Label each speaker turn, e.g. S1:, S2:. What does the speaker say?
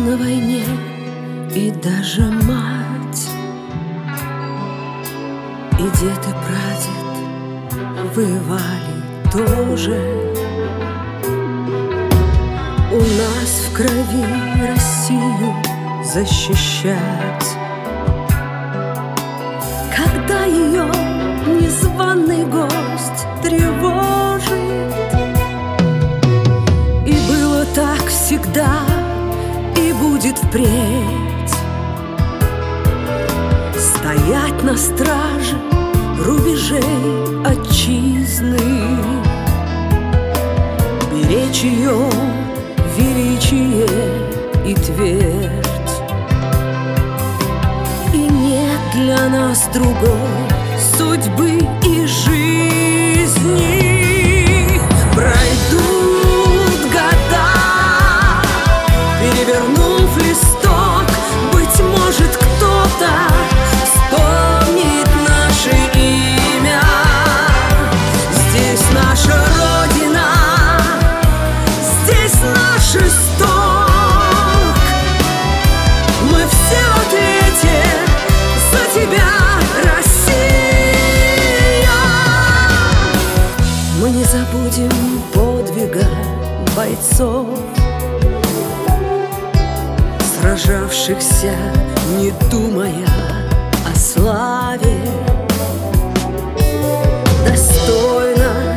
S1: на войне, и даже мать, и дед, и прадед воевали тоже. У нас в крови Россию защищать. Когда ее незваный гость тревожит, и было так всегда, и будет впредь, стоять на страже рубежей отчизны, беречь ее величие и твердь. И нет для нас другой судьбы и жизни. Пройдут года, перевернув листок, быть может, кто-то вспомнит наше имя. Здесь наша Родина, здесь наш исток. Мы все в ответе за тебя, Россия. Мы не забудем подвига бойцов, сражавшихся, не думая о славе, достойно